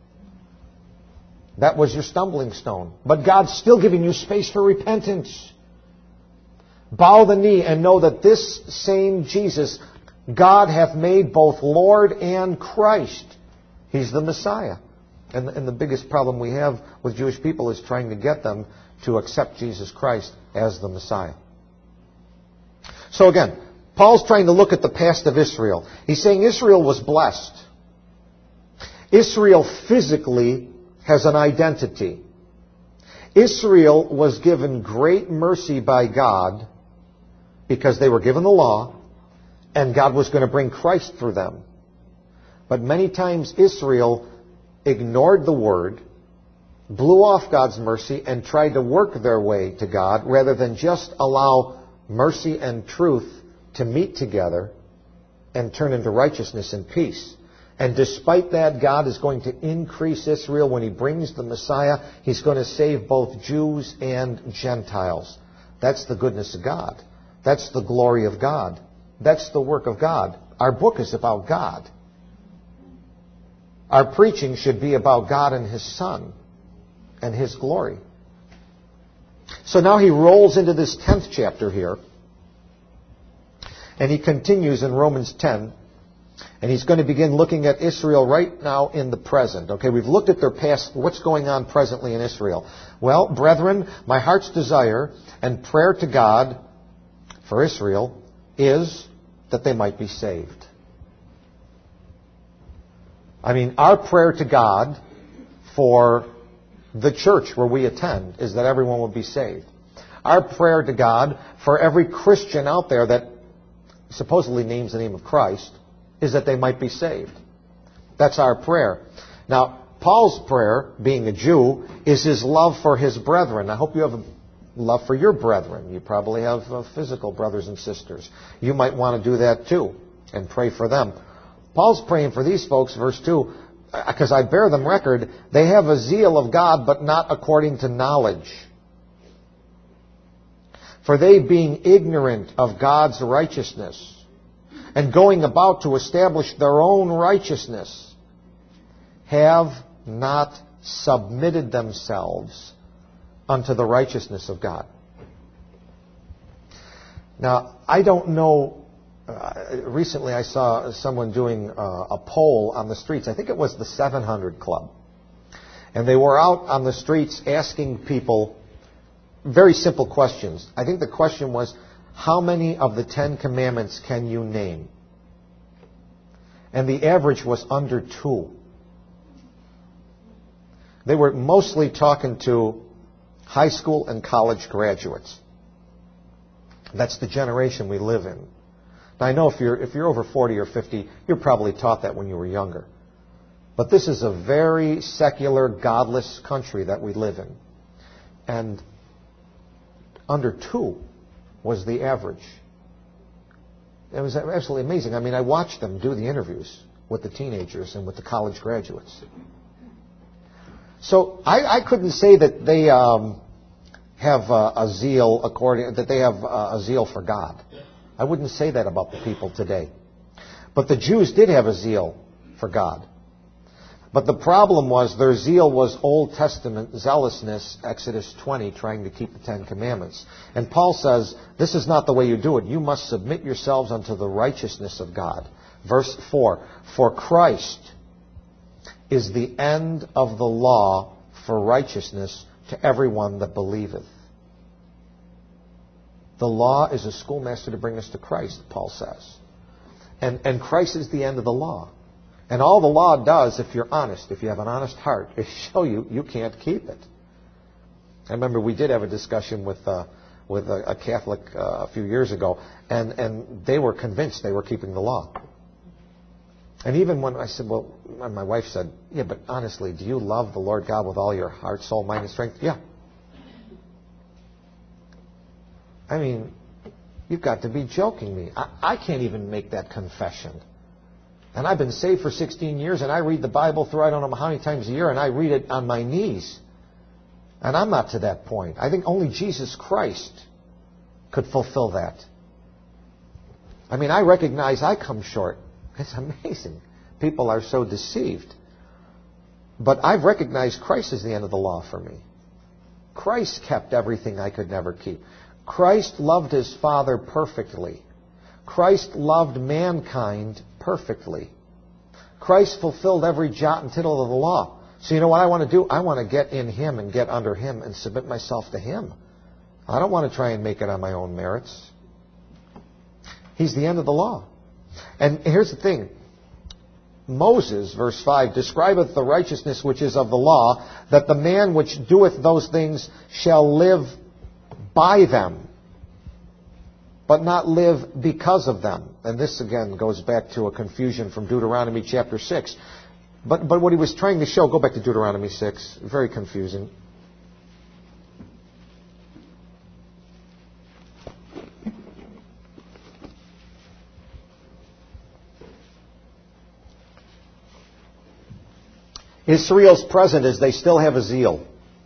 That was your stumbling stone. But God's still giving you space for repentance. Bow the knee and know that this same Jesus God hath made both Lord and Christ. He's the Messiah. And, and the biggest problem we have with Jewish people is trying to get them to accept Jesus Christ as the Messiah. So again, Paul's trying to look at the past of Israel. He's saying Israel was blessed. Israel physically has an identity. Israel was given great mercy by God because they were given the law, and God was going to bring Christ through them. But many times Israel ignored the word, blew off God's mercy, and tried to work their way to God rather than just allow mercy and truth to meet together and turn into righteousness and peace. And despite that, God is going to increase Israel. When he brings the Messiah, he's going to save both Jews and Gentiles. That's the goodness of God. That's the glory of God. That's the work of God. Our book is about God. Our preaching should be about God and his Son and his glory. So now he rolls into this tenth chapter here. And he continues in Romans ten. And he's going to begin looking at Israel right now in the present. Okay, we've looked at their past. What's going on presently in Israel? Well, brethren, my heart's desire and prayer to God for Israel is that they might be saved. I mean, our prayer to God for the church where we attend is that everyone will be saved. Our prayer to God for every Christian out there that supposedly names the name of Christ is that they might be saved. That's our prayer. Now, Paul's prayer, being a Jew, is his love for his brethren. I hope you have a love for your brethren. You probably have uh, physical brothers and sisters. You might want to do that too and pray for them. Paul's praying for these folks, verse two, because I bear them record, they have a zeal of God, but not according to knowledge. For they, being ignorant of God's righteousness, and going about to establish their own righteousness, have not submitted themselves unto the righteousness of God. Now, I don't know, uh, recently I saw someone doing uh, a poll on the streets. I think it was the seven hundred Club. And they were out on the streets asking people very simple questions. I think the question was, how many of the Ten Commandments can you name? And the average was under two. They were mostly talking to high school and college graduates. That's the generation we live in. Now, I know if you're, if you're over forty or fifty, you're probably taught that when you were younger. But this is a very secular, godless country that we live in. And Under two was the average. It was absolutely amazing. I mean, I watched them do the interviews with the teenagers and with the college graduates. So I, I couldn't say that they um, have a, a zeal according that they have a, a zeal for God. I wouldn't say that about the people today. But the Jews did have a zeal for God. But the problem was their zeal was Old Testament zealousness, Exodus twenty, trying to keep the Ten Commandments. And Paul says, this is not the way you do it. You must submit yourselves unto the righteousness of God. Verse four, for Christ is the end of the law for righteousness to everyone that believeth. The law is a schoolmaster to bring us to Christ, Paul says. And, and Christ is the end of the law. And all the law does, if you're honest, if you have an honest heart, is show you you can't keep it. I remember we did have a discussion with uh, with a, a Catholic uh, a few years ago, and, and they were convinced they were keeping the law. And even when I said, well, and my wife said, yeah, but honestly, do you love the Lord God with all your heart, soul, mind, and strength? Yeah. I mean, you've got to be joking me. I, I can't even make that confession. And I've been saved for sixteen years, and I read the Bible through I don't know how many times a year, and I read it on my knees. And I'm not to that point. I think only Jesus Christ could fulfill that. I mean, I recognize I come short. It's amazing. People are so deceived. But I've recognized Christ is the end of the law for me. Christ kept everything I could never keep. Christ loved His Father perfectly. Christ loved mankind perfectly. Christ fulfilled every jot and tittle of the law. So you know what I want to do? I want to get in Him and get under Him and submit myself to Him. I don't want to try and make it on my own merits. He's the end of the law. And here's the thing. Moses, verse five, describeth the righteousness which is of the law, that the man which doeth those things shall live by them, but not live because of them. And this again goes back to a confusion from Deuteronomy chapter six. But, but what he was trying to show, go back to Deuteronomy six, very confusing. Israel's present is they still have a zeal.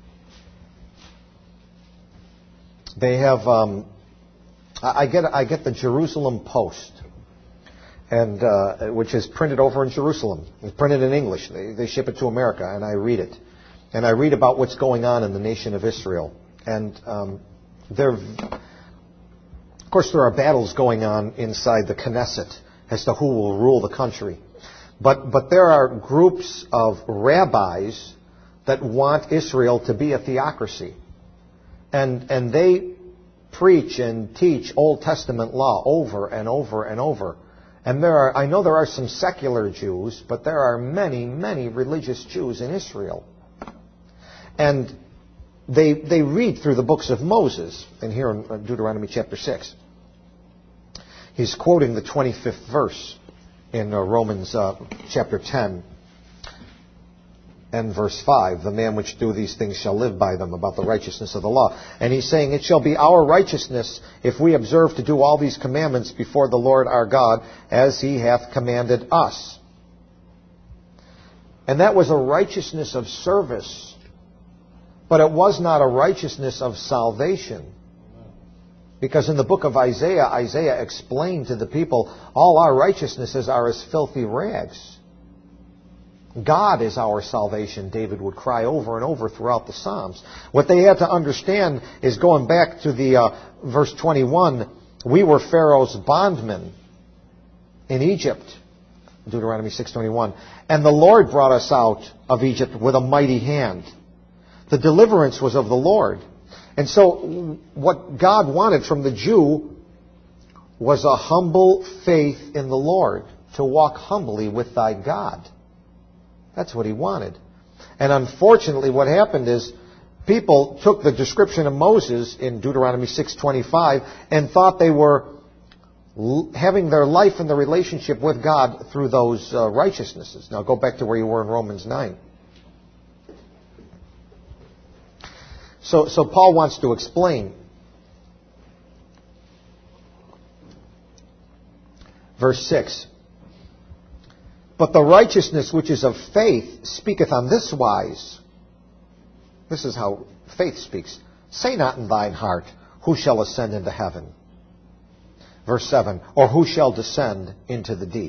They have, um, I get I get the Jerusalem Post, and uh, which is printed over in Jerusalem. It's printed in English. They, they ship it to America, and I read it. And I read about what's going on in the nation of Israel. And um, there, of course, there are battles going on inside the Knesset as to who will rule the country. But but there are groups of rabbis that want Israel to be a theocracy. And and they preach and teach Old Testament law over and over and over. And there are I know there are some secular Jews, but there are many, many religious Jews in Israel. And they they read through the books of Moses. And here in Deuteronomy chapter six, he's quoting the twenty-fifth verse in uh, Romans uh, chapter ten and verse five. The man which do these things shall live by them, about the righteousness of the law. And he's saying, it shall be our righteousness if we observe to do all these commandments before the Lord our God, as He hath commanded us. And that was a righteousness of service, but it was not a righteousness of salvation. Because in the book of Isaiah, Isaiah explained to the people, all our righteousnesses are as filthy rags. God is our salvation, David would cry over and over throughout the Psalms. What they had to understand is, going back to the uh, verse twenty-one, we were Pharaoh's bondmen in Egypt, Deuteronomy six twenty-one, and the Lord brought us out of Egypt with a mighty hand. The deliverance was of the Lord. And so what God wanted from the Jew was a humble faith in the Lord, to walk humbly with thy God. That's what He wanted. And unfortunately what happened is people took the description of Moses in Deuteronomy six twenty-five and thought they were having their life in the relationship with God through those uh, righteousnesses. Now go back to where you were in Romans nine. So, so Paul wants to explain Verse six. But the righteousness which is of faith speaketh on this wise. This is how faith speaks. Say not in thine heart, who shall ascend into heaven? Verse seven. Or who shall descend into the deep?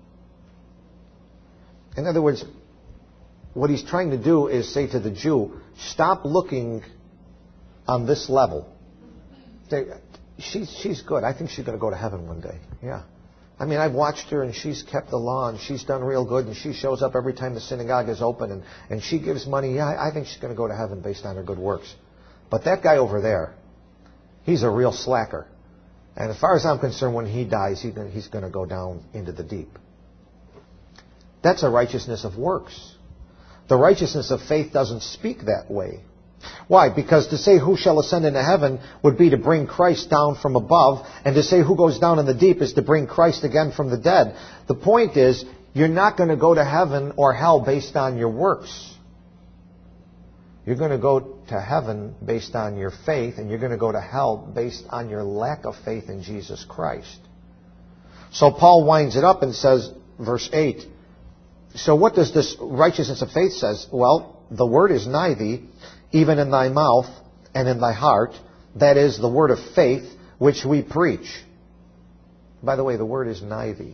In other words, what he's trying to do is say to the Jew, stop looking on this level. They, she's, she's good. I think she's going to go to heaven one day. Yeah. I mean, I've watched her, and she's kept the law, and she's done real good, and she shows up every time the synagogue is open, and, and she gives money. Yeah, I think she's going to go to heaven based on her good works. But that guy over there, he's a real slacker. And as far as I'm concerned, when he dies, he, he's going to go down into the deep. That's a righteousness of works. The righteousness of faith doesn't speak that way. Why? Because to say who shall ascend into heaven would be to bring Christ down from above, and to say who goes down in the deep is to bring Christ again from the dead. The point is, you're not going to go to heaven or hell based on your works. You're going to go to heaven based on your faith, and you're going to go to hell based on your lack of faith in Jesus Christ. So Paul winds it up and says, verse eight, so what does this righteousness of faith says? Well, the word is nigh thee, even in thy mouth and in thy heart. That is the word of faith which we preach. By the way, the word is nigh thee.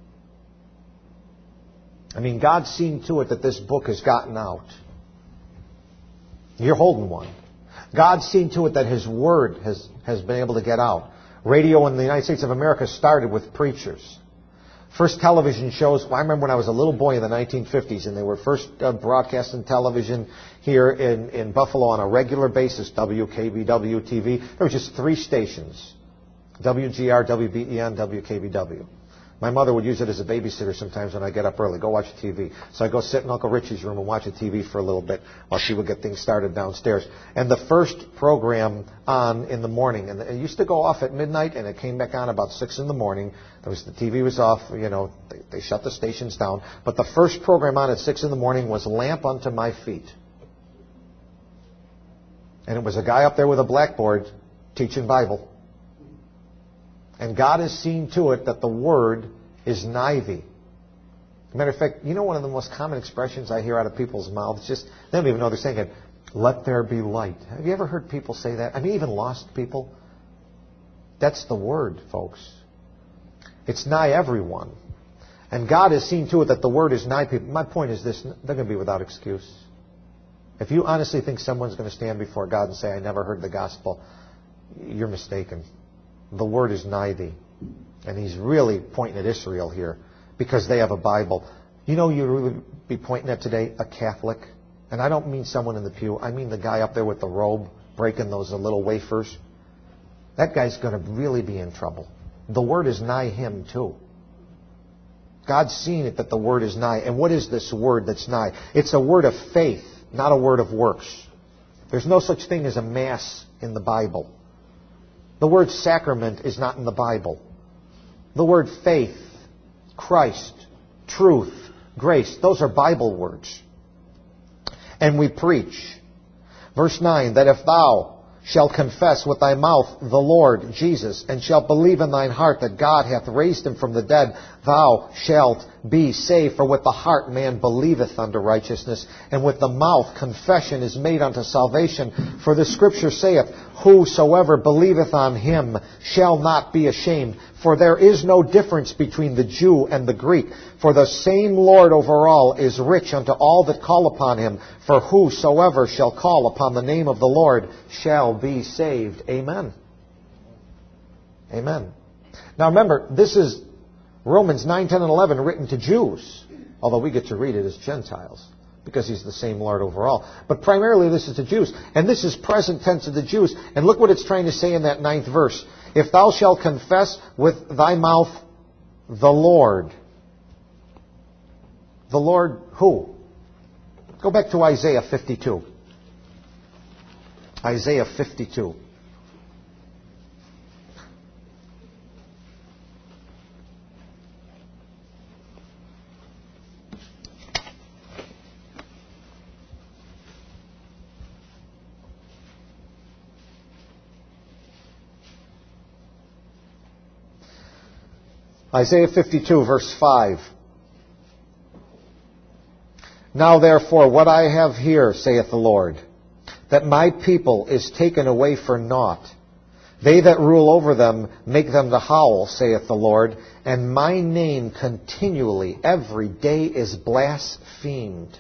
I mean, God's seen to it that this book has gotten out. You're holding one. God's seen to it that His word has, has been able to get out. Radio in the United States of America started with preachers. First television shows, well, I remember when I was a little boy in the nineteen fifties, and they were first uh, broadcasting television here in, in Buffalo on a regular basis, W K B W T V. There were just three stations, W G R, W B E N, W K B W. My mother would use it as a babysitter sometimes when I get up early. Go watch T V. So I go sit in Uncle Richie's room and watch a T V for a little bit while she would get things started downstairs. And the first program on in the morning, and it used to go off at midnight, and it came back on about six in the morning. There was the T V was off. You know, they, they shut the stations down. But the first program on at six in the morning was "Lamp Unto My Feet," and it was a guy up there with a blackboard teaching Bible. And God has seen to it that the word is nigh thee. Matter of fact, you know one of the most common expressions I hear out of people's mouths, just they don't even know they're saying it, let there be light. Have you ever heard people say that? I mean, even lost people. That's the word, folks. It's nigh everyone. And God has seen to it that the word is nigh people. My point is this, they're going to be without excuse. If you honestly think someone's going to stand before God and say, I never heard the gospel, you're mistaken. The word is nigh thee. And he's really pointing at Israel here because they have a Bible. You know you would be pointing at today? A Catholic. And I don't mean someone in the pew. I mean the guy up there with the robe breaking those little wafers. That guy's going to really be in trouble. The word is nigh him too. God's seen it that the word is nigh. And what is this word that's nigh? It's a word of faith, not a word of works. There's no such thing as a mass in the Bible. The word sacrament is not in the Bible. The word faith, Christ, truth, grace, those are Bible words. And we preach. Verse nine, that if thou shalt confess with thy mouth the Lord Jesus, and shalt believe in thine heart that God hath raised him from the dead, thou shalt be saved. For with the heart man believeth unto righteousness, and with the mouth confession is made unto salvation. For the Scripture saith, whosoever believeth on him shall not be ashamed. For there is no difference between the Jew and the Greek. For the same Lord over all is rich unto all that call upon him. For whosoever shall call upon the name of the Lord shall be saved. Amen. Amen. Now remember, this is Romans nine, ten, and eleven written to Jews. Although we get to read it as Gentiles, because he's the same Lord over all. But primarily this is to Jews. And this is present tense of the Jews. And look what it's trying to say in that ninth verse. If thou shalt confess with thy mouth the Lord. The Lord who? Go back to Isaiah fifty-two. Isaiah fifty-two. Isaiah fifty-two, verse five. Now therefore, what I have here, saith the Lord, that my people is taken away for naught. They that rule over them make them to howl, saith the Lord, and my name continually, every day, is blasphemed.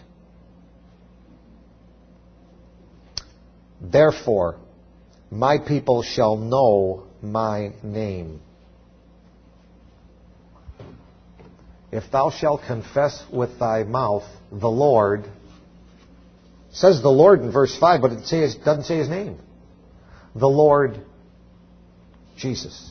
Therefore, my people shall know my name. If thou shalt confess with thy mouth the Lord, it says the Lord in verse five, but it says, doesn't say his name. The Lord Jesus.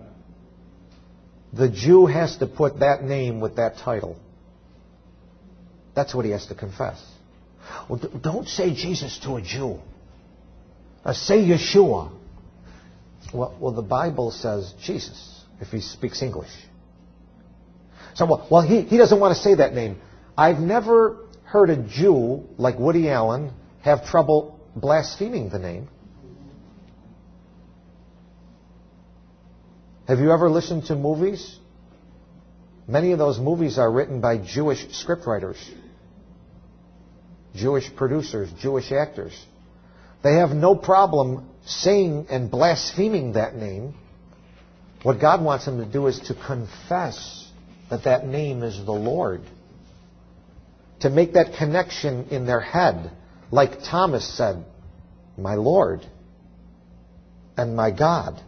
The Jew has to put that name with that title. That's what he has to confess. Well, don't say Jesus to a Jew. Uh, say Yeshua. Well, well, the Bible says Jesus if he speaks English. So, well, well he, he doesn't want to say that name. I've never heard a Jew like Woody Allen have trouble blaspheming the name. Have you ever listened to movies? Many of those movies are written by Jewish scriptwriters, Jewish producers, Jewish actors. They have no problem saying and blaspheming that name. What God wants them to do is to confess that that name is the Lord. To make that connection in their head, like Thomas said, my Lord and my God.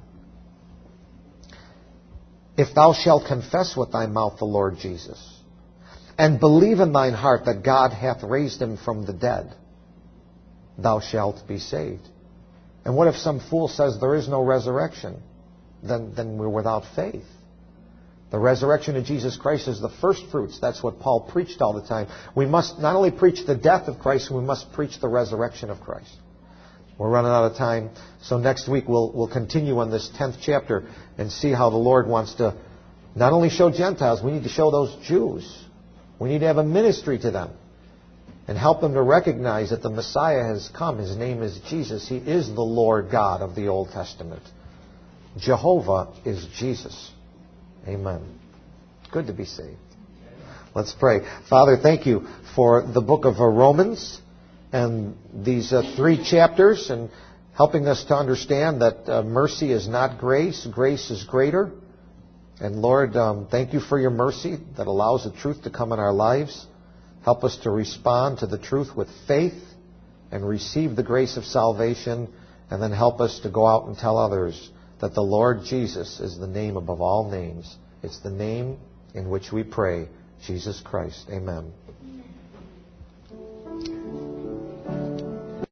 If thou shalt confess with thy mouth the Lord Jesus, and believe in thine heart that God hath raised him from the dead, thou shalt be saved. And what if some fool says there is no resurrection? Then, then we're without faith. The resurrection of Jesus Christ is the first fruits. That's what Paul preached all the time. We must not only preach the death of Christ, we must preach the resurrection of Christ. We're running out of time. So next week we'll, we'll continue on this tenth chapter and see how the Lord wants to not only show Gentiles, we need to show those Jews. We need to have a ministry to them and help them to recognize that the Messiah has come. His name is Jesus. He is the Lord God of the Old Testament. Jehovah is Jesus. Amen. Good to be saved. Let's pray. Father, thank you for the book of Romans and these uh, three chapters and helping us to understand that uh, mercy is not grace. Grace is greater. And Lord, um, thank you for your mercy that allows the truth to come in our lives. Help us to respond to the truth with faith and receive the grace of salvation, and then help us to go out and tell others that the Lord Jesus is the name above all names. It's the name in which we pray, Jesus Christ. Amen.